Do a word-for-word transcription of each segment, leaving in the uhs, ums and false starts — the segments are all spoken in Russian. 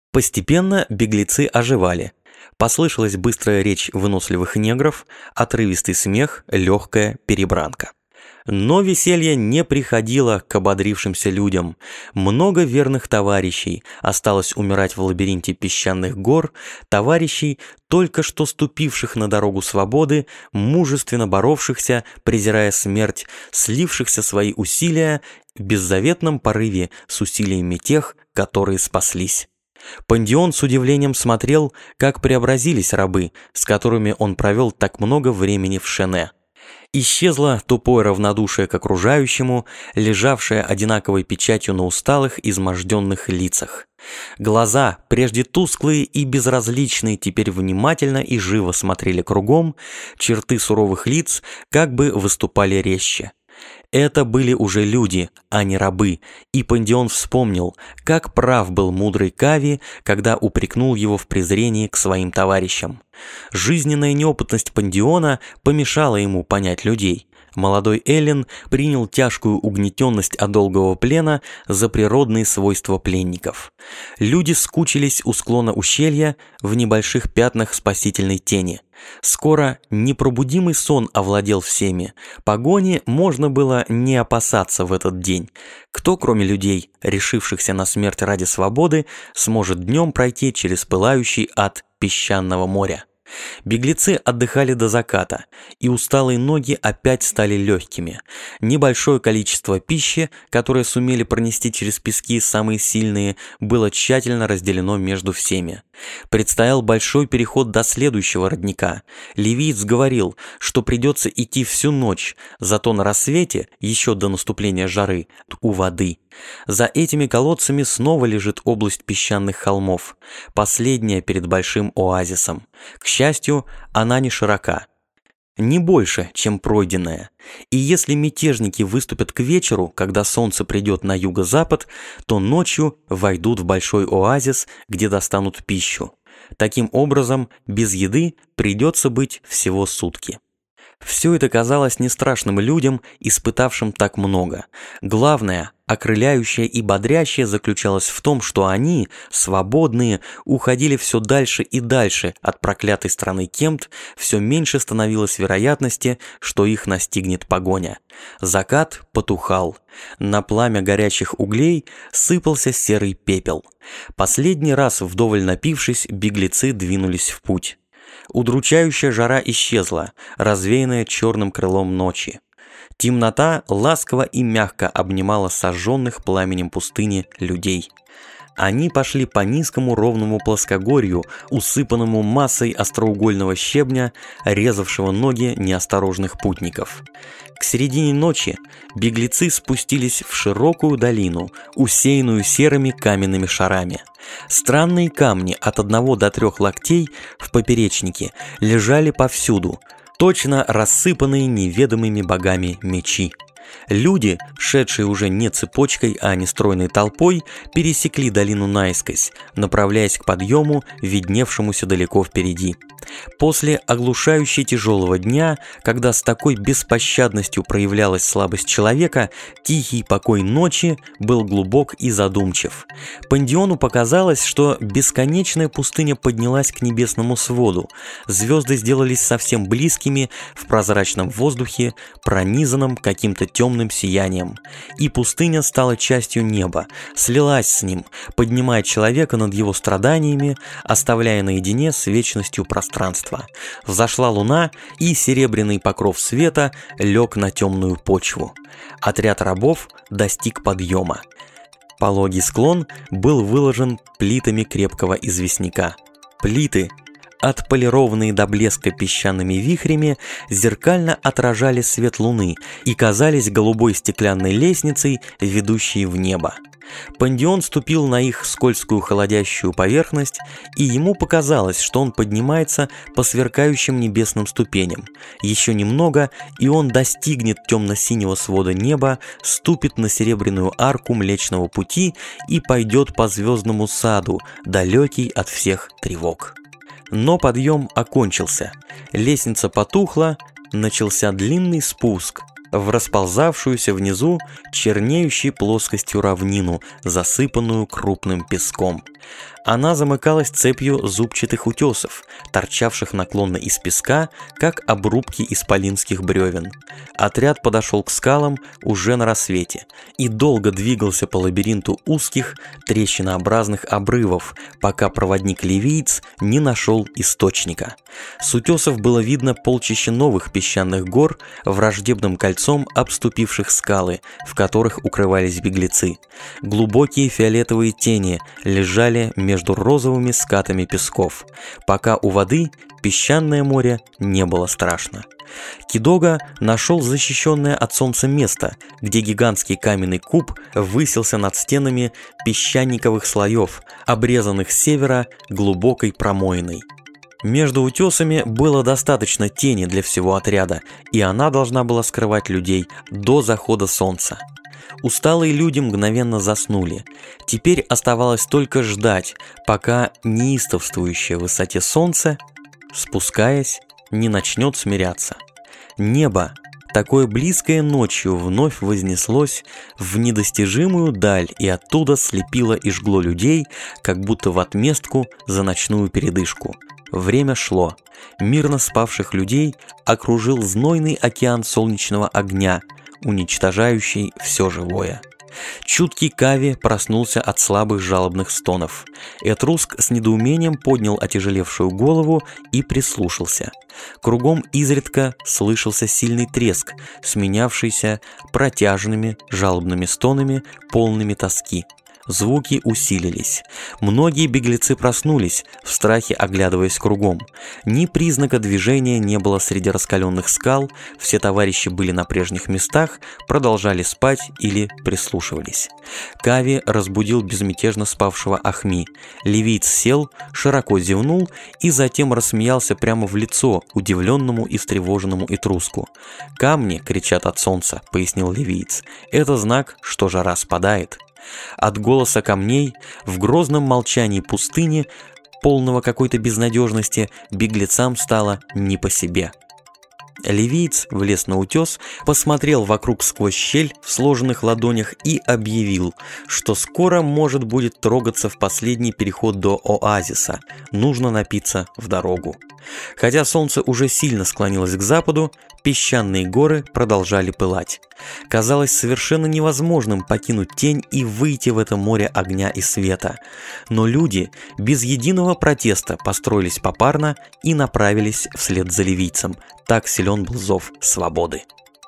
Постепенно беглецы оживали. Послышалась быстрая речь выносливых негров, отрывистый смех, легкая перебранка. Но веселье не приходило к ободрившимся людям. Много верных товарищей осталось умирать в лабиринте песчаных гор, товарищей, только что ступивших на дорогу свободы, мужественно боровшихся, презирая смерть, слившихся свои усилия в беззаветном порыве с усилиями тех, которые спаслись. Пандион с удивлением смотрел, как преобразились рабы, с которыми он провел так много времени в Шене. Исчезло тупое равнодушие к окружающему, лежавшее одинаковой печатью на усталых, изможденных лицах. Глаза, прежде тусклые и безразличные, теперь внимательно и живо смотрели кругом, черты суровых лиц как бы выступали резче. Это были уже люди, а не рабы, и Пандион вспомнил, как прав был мудрый Кави, когда упрекнул его в презрении к своим товарищам. Жизненная неопытность Пандиона помешала ему понять людей. Молодой Эллен принял тяжкую угнетенность от долгого плена за природные свойства пленников. Люди скучились у склона ущелья в небольших пятнах спасительной тени. Скоро непробудимый сон овладел всеми. Погони можно было не опасаться в этот день. Кто, кроме людей, решившихся на смерть ради свободы, сможет днем пройти через пылающий ад песчаного моря? Беглецы отдыхали до заката, и усталые ноги опять стали легкими. Небольшое количество пищи, которое сумели пронести через пески самые сильные, было тщательно разделено между всеми. Предстоял большой переход до следующего родника. Ливиец говорил, что придется идти всю ночь, зато на рассвете, еще до наступления жары, у воды. За этими колодцами снова лежит область песчаных холмов, последняя перед большим оазисом. К счастью, она не широка, не больше, чем пройденная. И если мятежники выступят к вечеру, когда солнце придет на юго-запад, то ночью войдут в большой оазис, где достанут пищу. Таким образом, без еды придется быть всего сутки. Все это казалось не страшным людям, испытавшим так много. Главное, окрыляющее и бодрящее заключалось в том, что они, свободные, уходили все дальше и дальше от проклятой страны Кемт, все меньше становилось вероятности, что их настигнет погоня. Закат потухал. На пламя горячих углей сыпался серый пепел. Последний раз, вдоволь напившись, беглецы двинулись в путь. Удручающая жара исчезла, развеянная черным крылом ночи. Темнота ласково и мягко обнимала сожженных пламенем пустыни людей. Они пошли по низкому ровному плоскогорью, усыпанному массой остроугольного щебня, резавшего ноги неосторожных путников. К середине ночи беглецы спустились в широкую долину, усеянную серыми каменными шарами. Странные камни от одного до трех локтей в поперечнике лежали повсюду, точно рассыпанные неведомыми богами мечи. Люди, шедшие уже не цепочкой, а нестройной толпой, пересекли долину наискось, направляясь к подъему, видневшемуся далеко впереди. После оглушающе тяжелого дня, когда с такой беспощадностью проявлялась слабость человека, тихий покой ночи был глубок и задумчив. Пандиону показалось, что бесконечная пустыня поднялась к небесному своду, звезды сделались совсем близкими в прозрачном воздухе, пронизанном каким-то темным сиянием, и пустыня стала частью неба, слилась с ним, поднимая человека над его страданиями, оставляя наедине с вечностью пространства. Взошла луна, и серебряный покров света лег на темную почву. Отряд рабов достиг подъема. Пологий склон был выложен плитами крепкого известняка. Плиты, отполированные до блеска песчаными вихрями, зеркально отражали свет луны и казались голубой стеклянной лестницей, ведущей в небо. Пандион ступил на их скользкую холодящую поверхность, и ему показалось, что он поднимается по сверкающим небесным ступеням. Еще немного, и он достигнет темно-синего свода неба, ступит на серебряную арку Млечного Пути и пойдет по звездному саду, далекий от всех тревог. Но подъем окончился. Лестница потухла, начался длинный спуск в расползавшуюся внизу чернеющей плоскостью равнину, засыпанную крупным песком. Она замыкалась цепью зубчатых утесов, торчавших наклонно из песка, как обрубки исполинских бревен. Отряд подошел к скалам уже на рассвете и долго двигался по лабиринту узких, трещинообразных обрывов, пока проводник-ливиец не нашел источника. С утесов было видно полчище новых песчаных гор, враждебным кольцом обступивших скалы, в которых укрывались беглецы. Глубокие фиолетовые тени лежали между розовыми скатами песков, пока у воды песчаное море не было страшно. Кидога нашел защищенное от солнца место, где гигантский каменный куб высился над стенами песчаниковых слоев, обрезанных с севера глубокой промоиной. Между утесами было достаточно тени для всего отряда, и она должна была скрывать людей до захода солнца. Усталые люди мгновенно заснули. Теперь оставалось только ждать, пока неистовствующее в высоте солнце, спускаясь, не начнет смиряться. Небо, такое близкое ночью, вновь вознеслось в недостижимую даль и оттуда слепило и жгло людей, как будто в отместку за ночную передышку. Время шло. Мирно спавших людей окружил знойный океан солнечного огня, уничтожающий все живое. Чуткий Кави проснулся от слабых жалобных стонов. Этруск с недоумением поднял отяжелевшую голову и прислушался. Кругом изредка слышался сильный треск, сменявшийся протяжными жалобными стонами, полными тоски. Звуки усилились. Многие беглецы проснулись, в страхе оглядываясь кругом. Ни признака движения не было среди раскаленных скал, все товарищи были на прежних местах, продолжали спать или прислушивались. Кави разбудил безмятежно спавшего Ахми. Ливиец сел, широко зевнул и затем рассмеялся прямо в лицо удивленному и встревоженному этруску. «Камни кричат от солнца», — пояснил ливиец. «Это знак, что жара спадает». От голоса камней в грозном молчании пустыни, полного какой-то безнадежности, беглецам стало не по себе. Ливиец влез на утес, посмотрел вокруг сквозь щель в сложенных ладонях и объявил, что скоро может будет трогаться в последний переход до оазиса, нужно напиться в дорогу. Хотя солнце уже сильно склонилось к западу, песчаные горы продолжали пылать. Казалось совершенно невозможным покинуть тень и выйти в это море огня и света. Но люди без единого протеста построились попарно и направились вслед за ливийцем. Так силен был зов свободы.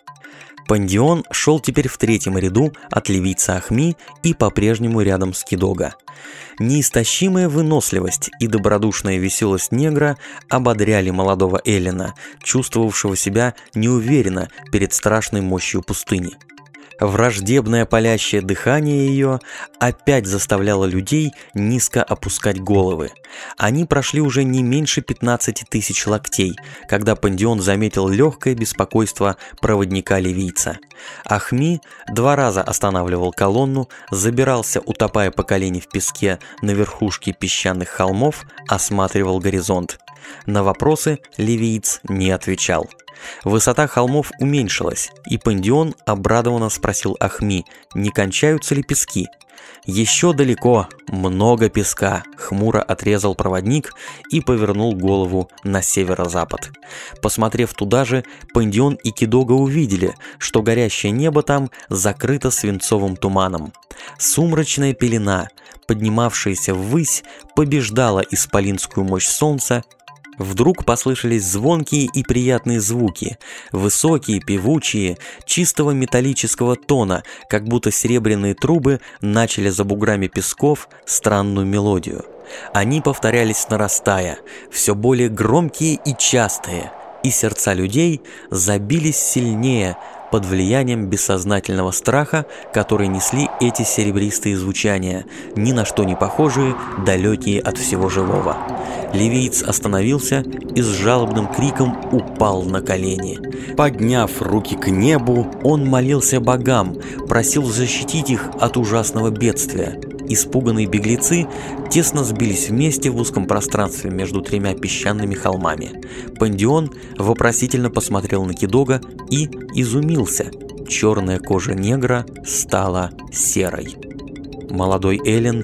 Пандион шел теперь в третьем ряду от ливийца Ахми и по-прежнему рядом с Кидога. Неистощимая выносливость и добродушная веселость негра ободряли молодого Эллина, чувствовавшего себя неуверенно перед страшной мощью пустыни. Враждебное палящее дыхание ее опять заставляло людей низко опускать головы. Они прошли уже не меньше пятнадцати тысяч локтей, когда Пандион заметил легкое беспокойство проводника ливийца. Ахми два раза останавливал колонну, забирался, утопая по колени в песке на верхушке песчаных холмов, осматривал горизонт. На вопросы ливиец не отвечал. Высота холмов уменьшилась, и Пандион обрадованно спросил Ахми, не кончаются ли пески. «Еще далеко, много песка», — хмуро отрезал проводник и повернул голову на северо-запад. Посмотрев туда же, Пандион и Кидога увидели, что горящее небо там закрыто свинцовым туманом. Сумрачная пелена, поднимавшаяся ввысь, побеждала исполинскую мощь солнца. Вдруг послышались звонкие и приятные звуки, высокие, певучие, чистого металлического тона, как будто серебряные трубы начали за буграми песков странную мелодию. Они повторялись нарастая, все более громкие и частые, и сердца людей забились сильнее под влиянием бессознательного страха, который несли эти серебристые звучания, ни на что не похожие, далекие от всего живого. Ливиец остановился и с жалобным криком упал на колени. Подняв руки к небу, он молился богам, просил защитить их от ужасного бедствия. Испуганные беглецы тесно сбились вместе в узком пространстве между тремя песчаными холмами. Пандион вопросительно посмотрел на Кидога и изумился. Черная кожа негра стала серой. Молодой Эллин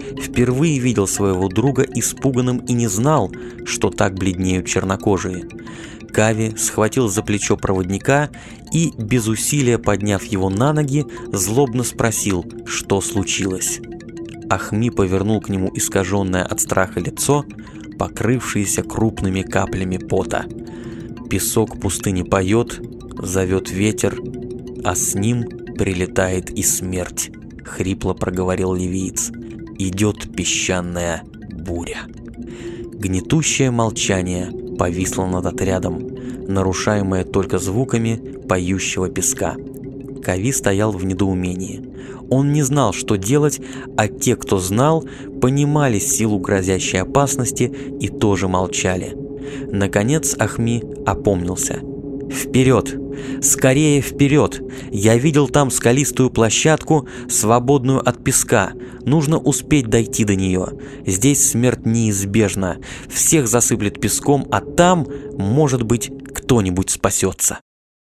впервые видел своего друга испуганным и не знал, что так бледнеют чернокожие. Кави схватил за плечо проводника и, без усилия подняв его на ноги, злобно спросил, что случилось. Ахми повернул к нему искаженное от страха лицо, покрывшееся крупными каплями пота. Песок пустыни поет, зовет ветер, а с ним прилетает и смерть, хрипло проговорил ливиец. Идет песчаная буря. Гнетущее молчание повисло над отрядом, нарушаемое только звуками поющего песка. Кави стоял в недоумении. Он не знал, что делать, а те, кто знал, понимали силу грозящей опасности и тоже молчали. Наконец Ахми опомнился. «Вперед! Скорее вперед! Я видел там скалистую площадку, свободную от песка. Нужно успеть дойти до нее. Здесь смерть неизбежна. Всех засыплет песком, а там, может быть, кто-нибудь спасется».